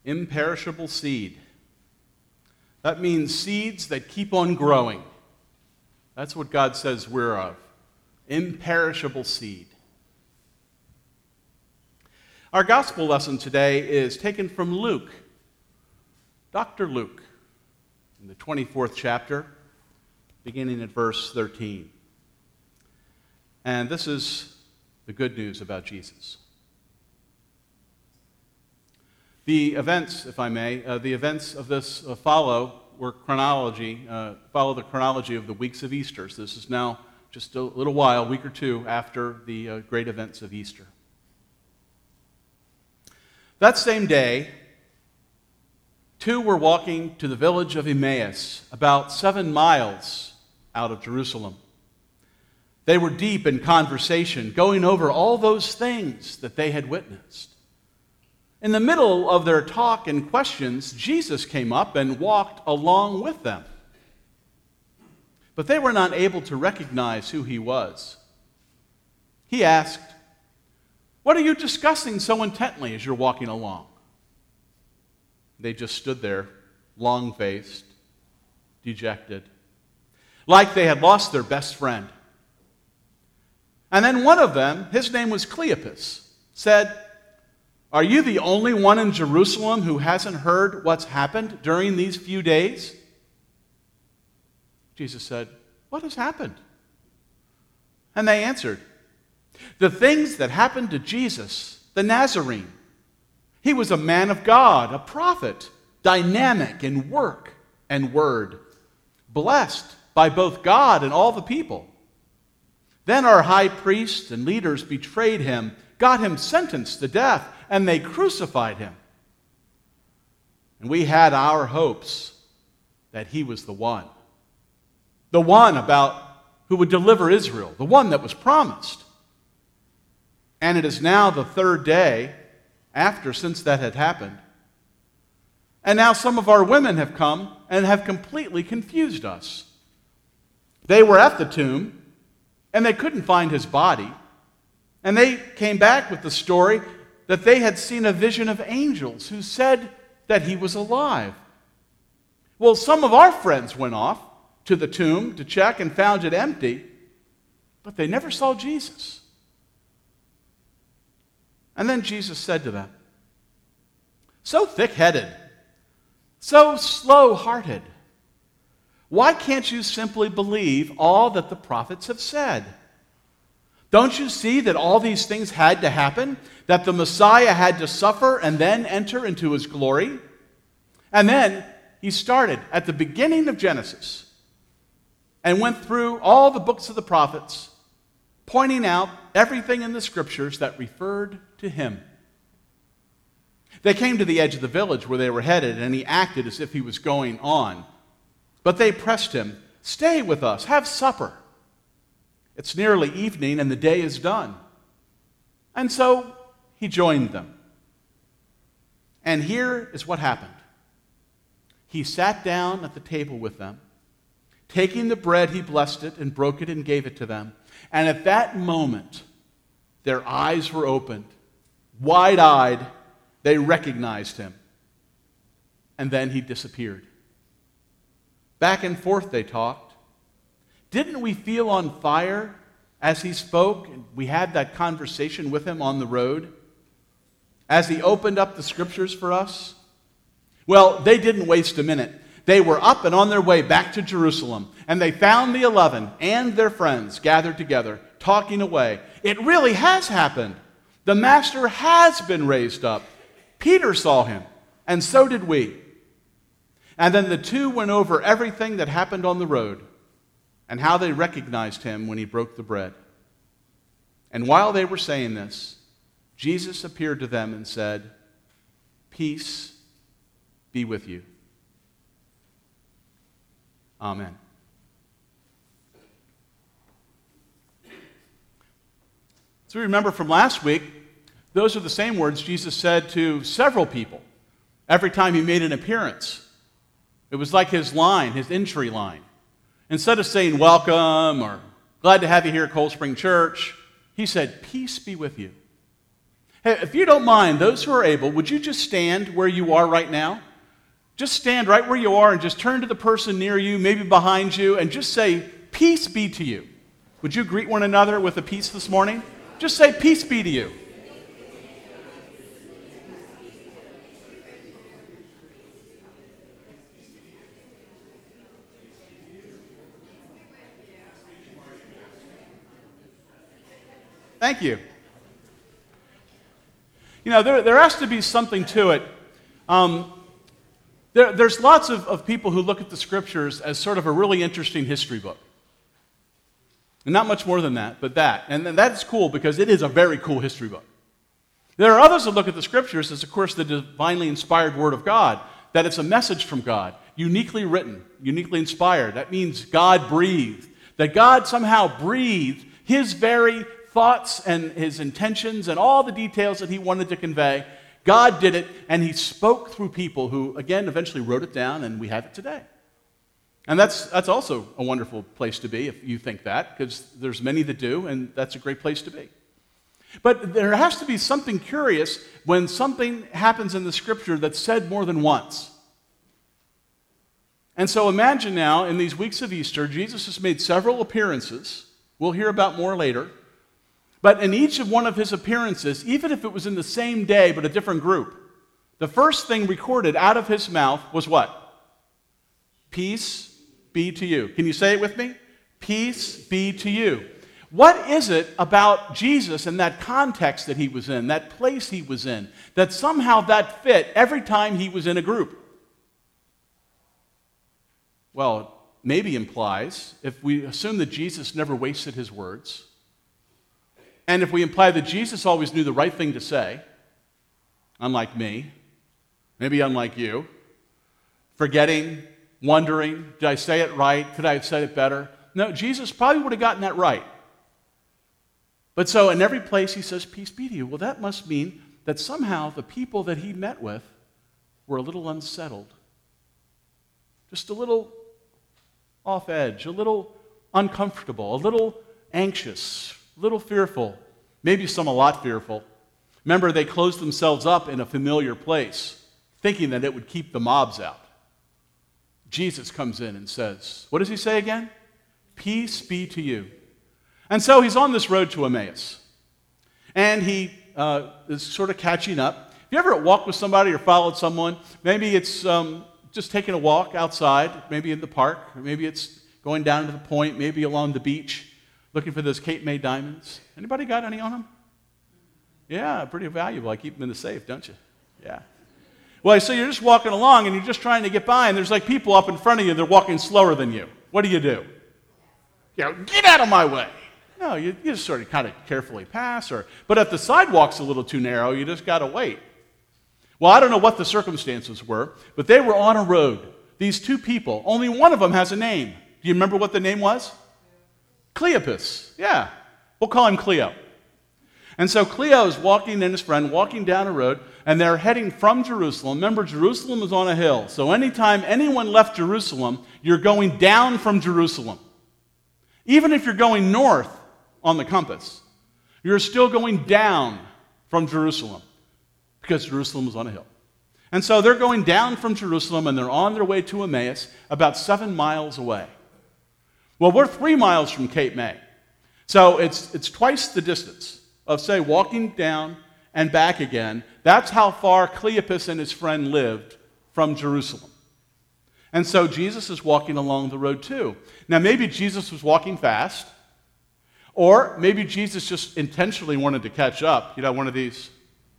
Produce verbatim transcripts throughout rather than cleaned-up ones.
Imperishable seed. That means seeds that keep on growing. That's what God says we're of. Imperishable seed. Our gospel lesson today is taken from Luke, Doctor Luke, in the twenty-fourth chapter, beginning at verse thirteen. And this is the good news about Jesus. The events, if I may, uh, the events of this uh, follow were chronology, uh, follow the chronology of the weeks of Easter. So this is now just a little while, a week or two after the uh, great events of Easter. That same day, two were walking to the village of Emmaus, about seven miles out of Jerusalem. They were deep in conversation, going over all those things that they had witnessed. In the middle of their talk and questions, Jesus came up and walked along with them. But they were not able to recognize who he was. He asked, "What are you discussing so intently as you're walking along?" They just stood there, long-faced, dejected, like they had lost their best friend. And then one of them, his name was Cleopas, said, "Are you the only one in Jerusalem who hasn't heard what's happened during these few days?" Jesus said, "What has happened?" And they answered, "The things that happened to Jesus, the Nazarene. He was a man of God, a prophet, dynamic in work and word, blessed by both God and all the people. Then our high priests and leaders betrayed him, got him sentenced to death, and they crucified him. And we had our hopes that he was the one. The one about who would deliver Israel, the one that was promised. And it is now the third day after since that had happened. And now some of our women have come and have completely confused us. They were at the tomb, and they couldn't find his body. And they came back with the story that they had seen a vision of angels who said that he was alive. Well, some of our friends went off to the tomb to check and found it empty, but they never saw Jesus." And then Jesus said to them, "So thick-headed, so slow-hearted, why can't you simply believe all that the prophets have said? Don't you see that all these things had to happen, that the Messiah had to suffer and then enter into his glory?" And then he started at the beginning of Genesis and went through all the books of the prophets, pointing out everything in the scriptures that referred to him. They came to the edge of the village where they were headed, and he acted as if he was going on. But they pressed him, "Stay with us, have supper. It's nearly evening and the day is done." And so he joined them. And here is what happened. He sat down at the table with them. Taking the bread, he blessed it and broke it and gave it to them. And at that moment, their eyes were opened. Wide-eyed, they recognized him. And then he disappeared. Back and forth they talked. Didn't we feel on fire as he spoke? We had that conversation with him on the road as he opened up the scriptures for us. Well, they didn't waste a minute. They were up and on their way back to Jerusalem, and they found the eleven and their friends gathered together, talking away. It really has happened. The Master has been raised up. Peter saw him, and so did we. And then the two went over everything that happened on the road and how they recognized him when he broke the bread. And while they were saying this, Jesus appeared to them and said, "Peace be with you." Amen. So we remember from last week, those are the same words Jesus said to several people every time he made an appearance. It was like his line, his entry line. Instead of saying welcome or glad to have you here at Cold Spring Church, he said, "Peace be with you." Hey, if you don't mind, those who are able, would you just stand where you are right now? Just stand right where you are and just turn to the person near you, maybe behind you, and just say, peace be to you. Would you greet one another with a peace this morning? Just say, peace be to you. Thank you. You know, there, there has to be something to it. Um, there, there's lots of, of people who look at the Scriptures as sort of a really interesting history book. And not much more than that, but that. And that's cool because it is a very cool history book. There are others that look at the Scriptures as, of course, the divinely inspired Word of God, that it's a message from God, uniquely written, uniquely inspired. That means God breathed, that God somehow breathed His very thoughts and His intentions and all the details that He wanted to convey. God did it, and He spoke through people who, again, eventually wrote it down, and we have it today. And that's, that's also a wonderful place to be if you think that, because there's many that do, and that's a great place to be. But there has to be something curious when something happens in the Scripture that's said more than once. And so imagine now, in these weeks of Easter, Jesus has made several appearances. We'll hear about more later. But in each of one of His appearances, even if it was in the same day but a different group, the first thing recorded out of His mouth was what? Peace be to you. Can you say it with me? Peace be to you. What is it about Jesus and that context that He was in, that place He was in, that somehow that fit every time He was in a group? Well, maybe implies, if we assume that Jesus never wasted His words, and if we imply that Jesus always knew the right thing to say, unlike me, maybe unlike you, forgetting, wondering, did I say it right? Could I have said it better? No, Jesus probably would have gotten that right. But so in every place He says, peace be to you. Well, that must mean that somehow the people that He met with were a little unsettled. Just a little off edge, a little uncomfortable, a little anxious, a little fearful, maybe some a lot fearful. Remember, they closed themselves up in a familiar place, thinking that it would keep the mobs out. Jesus comes in and says, what does He say again? Peace be to you. And so He's on this road to Emmaus. And He uh, is sort of catching up. Have you ever walked with somebody or followed someone? Maybe it's um, just taking a walk outside, maybe in the park, or maybe it's going down to the point, maybe along the beach, looking for those Cape May diamonds. Anybody got any on them? Yeah, pretty valuable. I keep them in the safe, don't you? Yeah. Well, so you're just walking along and you're just trying to get by, and there's like people up in front of you, they're walking slower than you. What do you do? You know, get out of my way. No, you, you just sort of kind of carefully pass. Or, but if the sidewalk's a little too narrow, you just got to wait. Well, I don't know what the circumstances were, but they were on a road. These two people, only one of them has a name. Do you remember what the name was? Cleopas. Yeah. We'll call him Cleo. And so Cleo is walking and his friend walking down a road, and they're heading from Jerusalem. Remember, Jerusalem is on a hill. So anytime anyone left Jerusalem, you're going down from Jerusalem. Even if you're going north on the compass, you're still going down from Jerusalem because Jerusalem is on a hill. And so they're going down from Jerusalem, and they're on their way to Emmaus, about seven miles away. Well, we're three miles from Cape May. So it's, it's twice the distance of, say, walking down and back again. That's how far Cleopas and his friend lived from Jerusalem. And so Jesus is walking along the road too. Now, maybe Jesus was walking fast, or maybe Jesus just intentionally wanted to catch up. You know, one of these.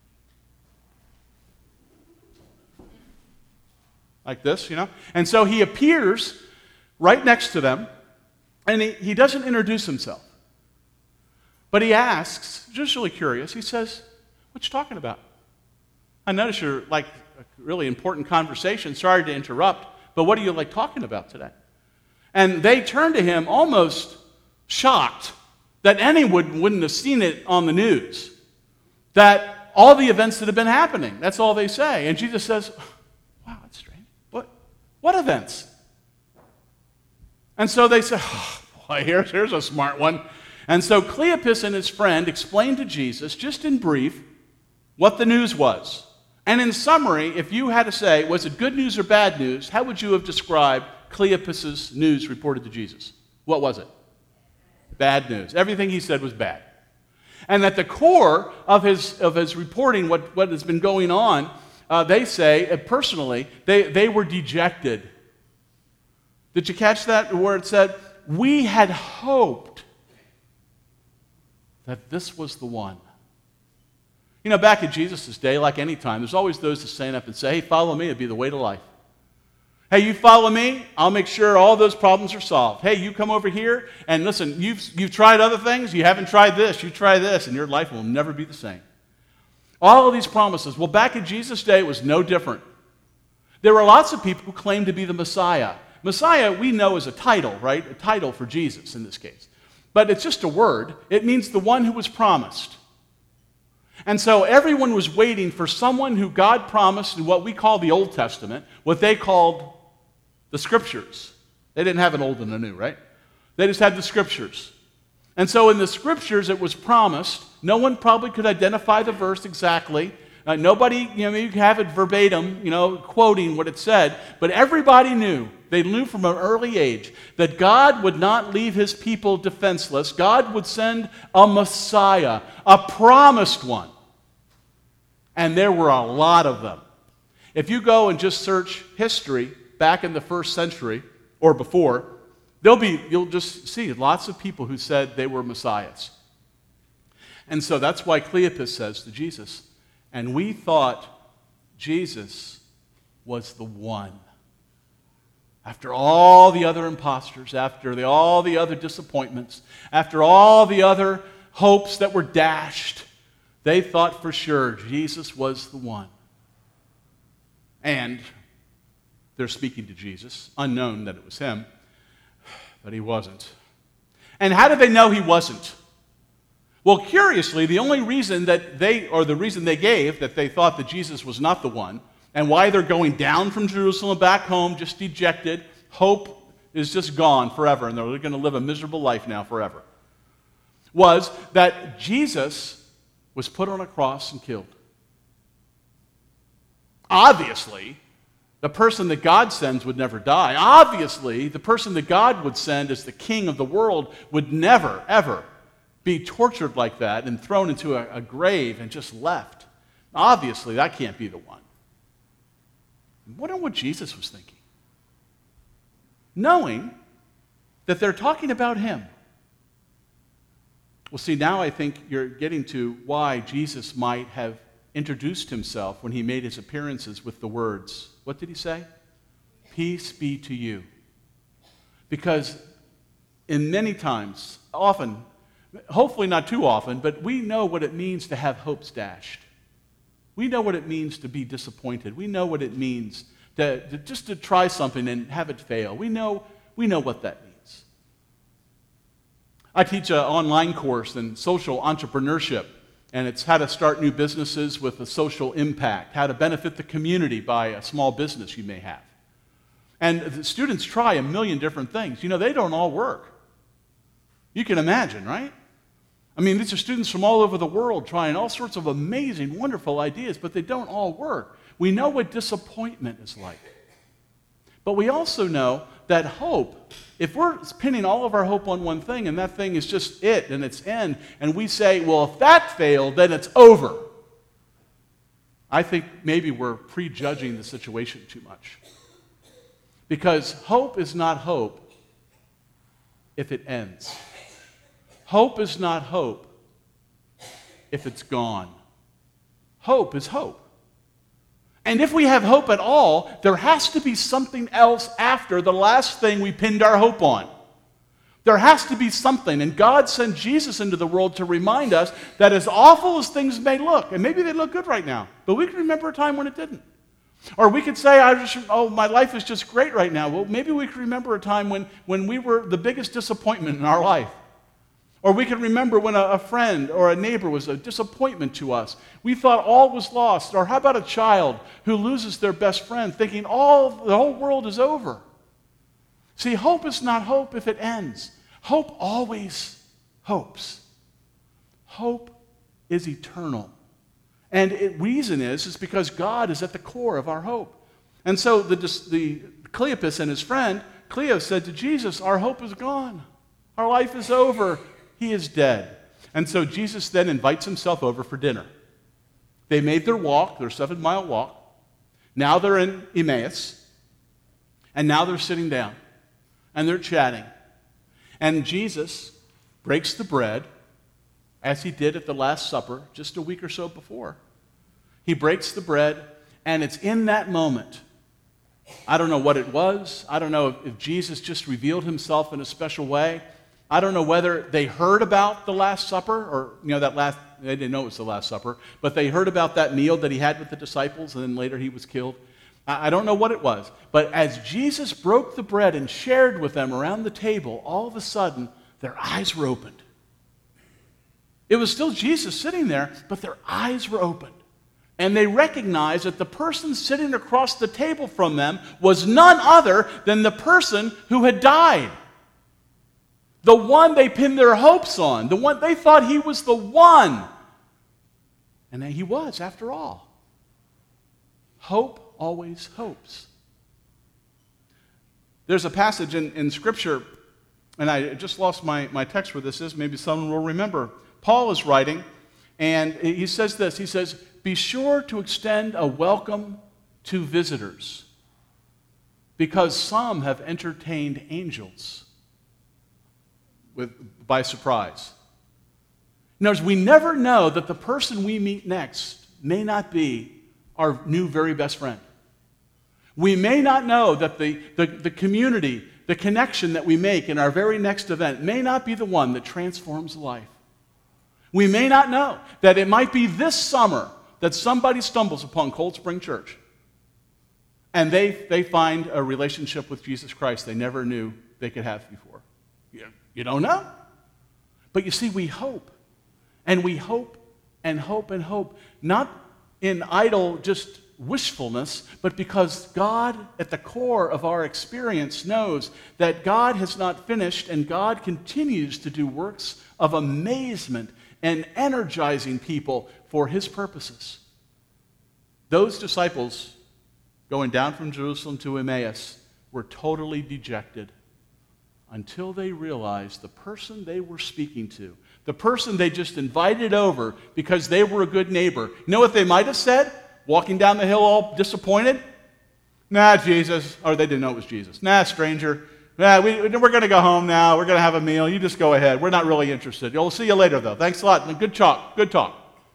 Like this, you know? And so he appears right next to them, and he, he doesn't introduce himself. But he asks, just really curious, he says, what you talking about? I notice you're like a really important conversation. Sorry to interrupt, but what are you like talking about today? And they turn to him almost shocked that anyone wouldn't have seen it on the news. That all the events that have been happening, that's all they say. And Jesus says, wow, that's strange. What, what events? And so they say, oh, boy, here's, here's a smart one. And so Cleopas and his friend explained to Jesus, just in brief, what the news was. And in summary, if you had to say, was it good news or bad news, how would you have described Cleopas' news reported to Jesus? What was it? Bad news. Everything he said was bad. And at the core of his, of his reporting, what, what has been going on, uh, they say, uh, personally, they, they were dejected. Did you catch that where it said, we had hoped that this was the one? You know, back in Jesus' day, like any time, there's always those that stand up and say, hey, follow me, it'll be the way to life. Hey, you follow me, I'll make sure all those problems are solved. Hey, you come over here, and listen, you've, you've tried other things, you haven't tried this, you try this, and your life will never be the same. All of these promises. Well, back in Jesus' day, it was no different. There were lots of people who claimed to be the Messiah. Messiah, we know, is a title, right? A title for Jesus in this case. But it's just a word. It means the one who was promised. And so everyone was waiting for someone who God promised in what we call the Old Testament, what they called the Scriptures. They didn't have an old and a new, right? They just had the Scriptures. And so in the Scriptures it was promised. No one probably could identify the verse exactly. Uh, nobody, you know, you could have it verbatim, you know, quoting what it said. But everybody knew, they knew from an early age, that God would not leave his people defenseless. God would send a Messiah, a promised one. And there were a lot of them. If you go and just search history back in the first century or before, there'll be, you'll just see lots of people who said they were messiahs. And so that's why Cleopas says to Jesus, and we thought Jesus was the one. After all the other imposters, after the, all the other disappointments, after all the other hopes that were dashed, they thought for sure Jesus was the one. And they're speaking to Jesus, unknown that it was him, but he wasn't. And how did they know he wasn't? Well, curiously, the only reason that they, or the reason they gave that they thought that Jesus was not the one, and why they're going down from Jerusalem back home, just dejected, hope is just gone forever, and they're going to live a miserable life now forever, was that Jesus was put on a cross and killed. Obviously, the person that God sends would never die. Obviously, the person that God would send as the king of the world would never, ever be tortured like that and thrown into a, a grave and just left. Obviously, that can't be the one. I wonder what Jesus was thinking. Knowing that they're talking about him. Well, see, now I think you're getting to why Jesus might have introduced himself when he made his appearances with the words, what did he say? Peace be to you. Because in many times, often, hopefully not too often, but we know what it means to have hopes dashed. We know what it means to be disappointed. We know what it means to, to just to try something and have it fail. We know, we know what that means. I teach an online course in social entrepreneurship, and it's how to start new businesses with a social impact, how to benefit the community by a small business you may have. And the students try a million different things. You know, they don't all work. You can imagine, right? I mean, these are students from all over the world trying all sorts of amazing, wonderful ideas, but they don't all work. We know what disappointment is like. But we also know that hope, if we're pinning all of our hope on one thing and that thing is just it and its end, and we say, well, if that failed, then it's over, I think maybe we're prejudging the situation too much. Because hope is not hope if it ends. Hope is not hope if it's gone. Hope is hope. And if we have hope at all, there has to be something else after the last thing we pinned our hope on. There has to be something. And God sent Jesus into the world to remind us that as awful as things may look, and maybe they look good right now, but we can remember a time when it didn't. Or we could say, I just, oh, my life is just great right now. Well, maybe we can remember a time when, when we were the biggest disappointment in our life. Or we can remember when a, a friend or a neighbor was a disappointment to us. We thought all was lost. Or how about a child who loses their best friend thinking all the whole world is over? See, hope is not hope if it ends. Hope always hopes. Hope is eternal. And the reason is, is because God is at the core of our hope. And so the, the Cleopas and his friend, Cleo, said to Jesus, our hope is gone. Our life is over. He is dead. And so Jesus then invites himself over for dinner. They made their walk, their seven-mile walk. Now they're in Emmaus. And now they're sitting down. And they're chatting. And Jesus breaks the bread, as he did at the Last Supper just a week or so before. He breaks the bread, and it's in that moment. I don't know what it was. I don't know if, if Jesus just revealed himself in a special way. I don't know whether they heard about the Last Supper, or, you know, that last, they didn't know it was the Last Supper, but they heard about that meal that he had with the disciples, and then later he was killed. I, I don't know what it was. But as Jesus broke the bread and shared with them around the table, all of a sudden, their eyes were opened. It was still Jesus sitting there, but their eyes were opened. And they recognized that the person sitting across the table from them was none other than the person who had died. The one they pinned their hopes on. The one they thought he was the one. And he was, after all. Hope always hopes. There's a passage in, in Scripture, and I just lost my, my text where this is. Maybe someone will remember. Paul is writing, and he says this. He says, be sure to extend a welcome to visitors, because some have entertained angels with, by surprise. In other words, we never know that the person we meet next may not be our new very best friend. We may not know that the, the, the community, the connection that we make in our very next event may not be the one that transforms life. We may not know that it might be this summer that somebody stumbles upon Cold Spring Church and they, they find a relationship with Jesus Christ they never knew they could have before. You, you don't know. But you see, we hope. And we hope and hope and hope, not in idle just wishfulness, but because God, at the core of our experience, knows that God has not finished and God continues to do works of amazement and energizing people for his purposes. Those disciples going down from Jerusalem to Emmaus were totally dejected until they realized the person they were speaking to, the person they just invited over because they were a good neighbor. You know what they might have said, walking down the hill all disappointed? Nah, Jesus. Or they didn't know it was Jesus. Nah, stranger. Yeah, we, we're going to go home now. We're going to have a meal. You just go ahead. We're not really interested. We'll see you later, though. Thanks a lot. Good talk. Good talk.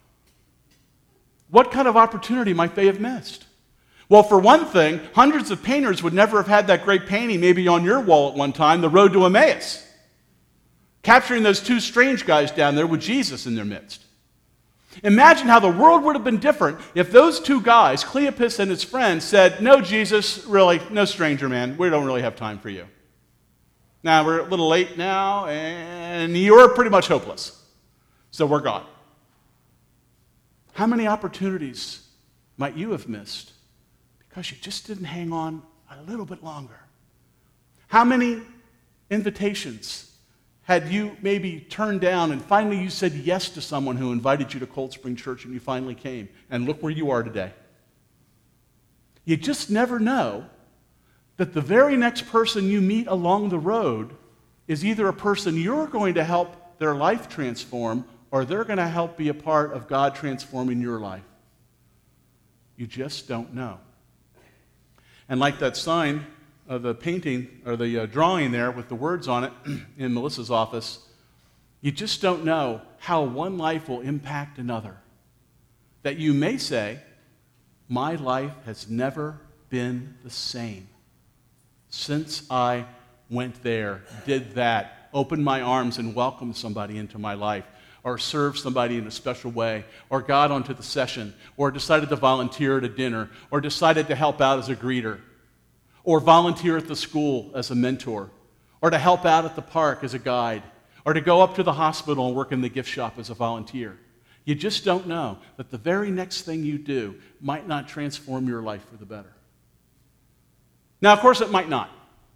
What kind of opportunity might they have missed? Well, for one thing, hundreds of painters would never have had that great painting maybe on your wall at one time, The Road to Emmaus, capturing those two strange guys down there with Jesus in their midst. Imagine how the world would have been different if those two guys, Cleopas and his friend, said, no, Jesus, really, no stranger, man. We don't really have time for you. Now, we're a little late now, and you're pretty much hopeless. So we're gone. How many opportunities might you have missed because you just didn't hang on a little bit longer? How many invitations had you maybe turned down and finally you said yes to someone who invited you to Cold Spring Church and you finally came, and look where you are today? You just never know that the very next person you meet along the road is either a person you're going to help their life transform or they're going to help be a part of God transforming your life. You just don't know. And like that sign of the painting or the uh, drawing there with the words on it in Melissa's office, you just don't know how one life will impact another. That you may say, my life has never been the same since I went there, did that, opened my arms and welcomed somebody into my life, or served somebody in a special way, or got onto the session, or decided to volunteer at a dinner, or decided to help out as a greeter, or volunteer at the school as a mentor, or to help out at the park as a guide, or to go up to the hospital and work in the gift shop as a volunteer. You just don't know that the very next thing you do might not transform your life for the better. Now, of course, it might not.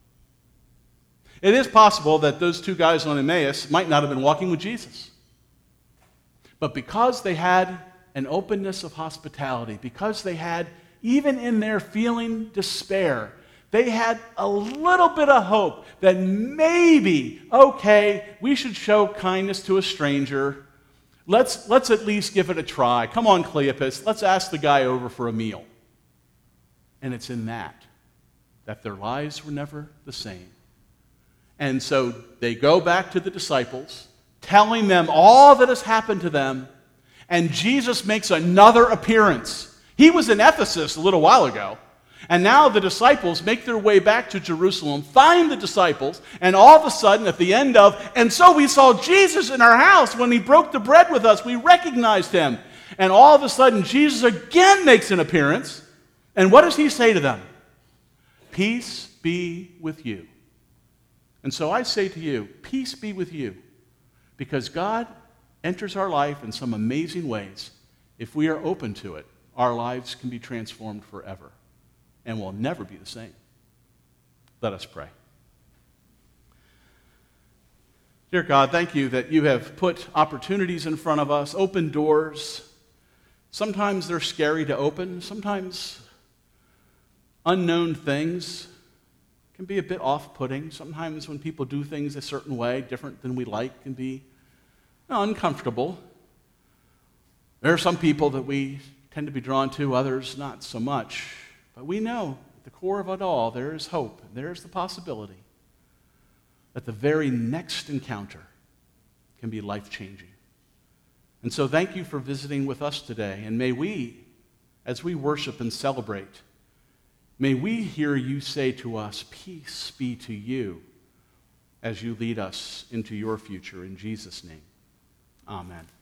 It is possible that those two guys on Emmaus might not have been walking with Jesus. But because they had an openness of hospitality because they had, even in their feeling despair, they had a little bit of hope that maybe, okay, we should show kindness to a stranger. Let's, let's at least give it a try. Come on, Cleopas, let's ask the guy over for a meal. And it's in that, that their lives were never the same. And so they go back to the disciples, telling them all that has happened to them, and Jesus makes another appearance. He was in Ephesus a little while ago, and now the disciples make their way back to Jerusalem, find the disciples, and all of a sudden at the end of, and so we saw Jesus in our house when he broke the bread with us, we recognized him. And all of a sudden Jesus again makes an appearance, and what does he say to them? Peace be with you. And so I say to you, peace be with you, because God enters our life in some amazing ways. If we are open to it, our lives can be transformed forever and will never be the same. Let us pray. Dear God, thank you that you have put opportunities in front of us, open doors. Sometimes they're scary to open. Sometimes unknown things can be a bit off-putting. Sometimes when people do things a certain way, different than we like, can be uncomfortable. There are some people that we tend to be drawn to, others not so much. But we know at the core of it all, there is hope. There's the possibility that the very next encounter can be life-changing. And so thank you for visiting with us today. And may we, as we worship and celebrate, may we hear you say to us, peace be to you, as you lead us into your future. In Jesus' name, amen.